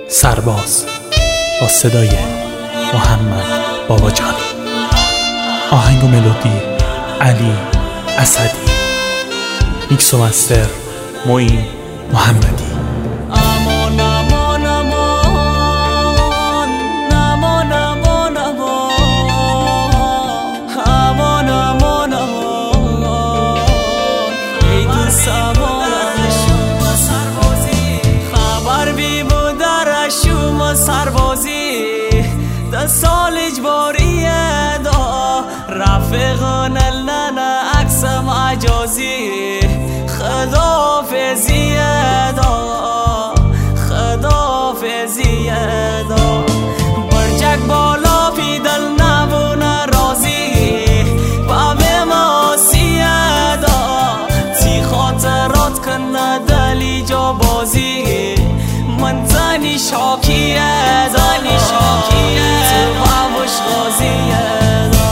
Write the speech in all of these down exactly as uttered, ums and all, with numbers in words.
سرباز با صدای محمد باباجانی. آهنگ و ملودی علی اسدی. میکس و مستر معین محمدی. امان امان امان امان امان امان امان امان ای دوست امان شما سربازی خبر بی بودر شما سربازی ده سال اجباریه دا رفقان لنا عکسم عجازی خدافزیه دا خدافزیه دا برجک بالا پی دل نبونه رازی بابه ماسیه دا تی خاطرات کنه دلی جا بازی من زنی شاکیه زنی شاکیه تو بابوش غازیه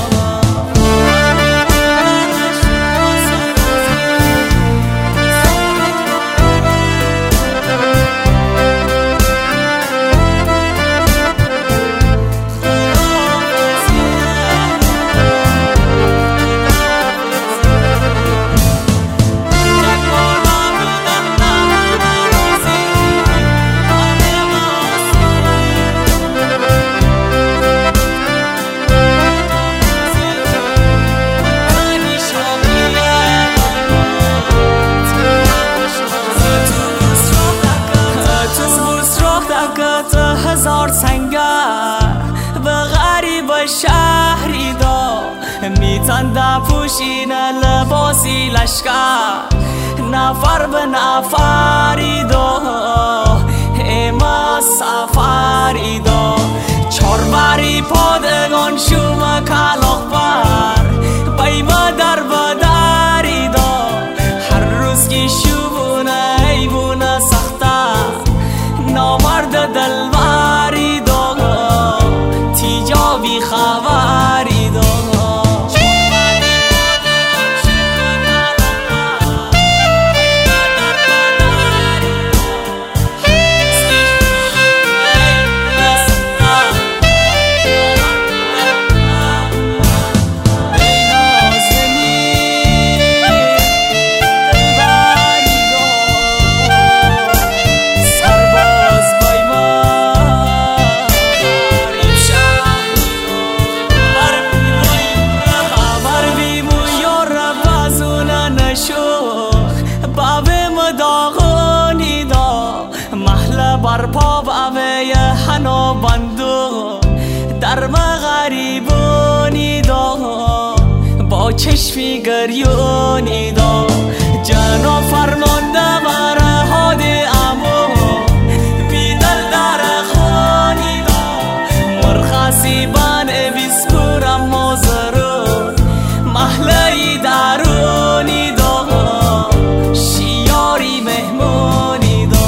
هزار سنگر به غریب شهری دا میتنده پوشین لباسی لشکر نفر به نفری دا اما سفری دا چار بری پادگان شما کلاخ بر بیمه در بدری دا هر روز که شبونه ایبونه سخته نامرد دلبری دا تیجا بی خبری دا برپا بابه هنو بندو در مغریبونی دا با چشمی گریونی دا جنا فرمانده بر حاد امو بیدل در خانی دا مرخصی بان بیسپورم مازرون محلی درونی دا شیاری مهمونی دا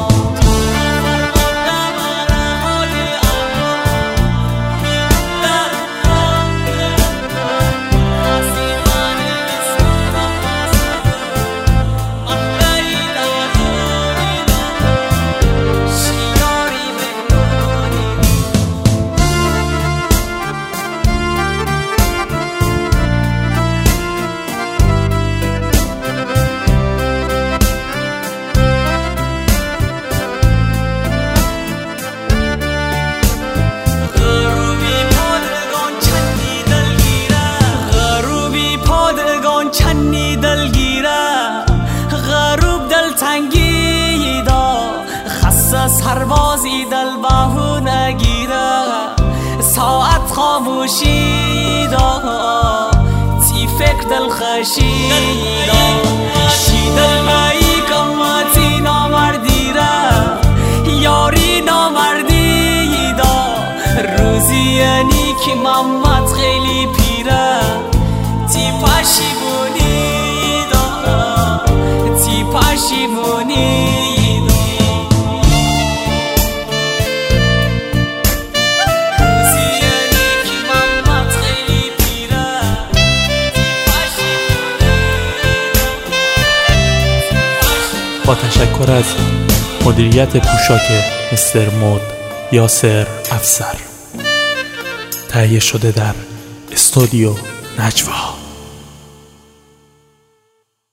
چنی دلگیره غروب دل تنگی دا خسته سربازی دل باهو نگیره ساعت خاموشی دا تی فکر دل خشی دا شی دل مایی کماتی نامردی را یاری نامردی دا روزی یعنی که محمد خیلی پیره تی پشیمونی دا تی پشیمونی دا روزی یعنی که محمد خیلی پیره تی پشیمونی با تشکر از مدیریت پوشاک مستر مود یاسر افسر. تهیه شده در استودیو نجوا.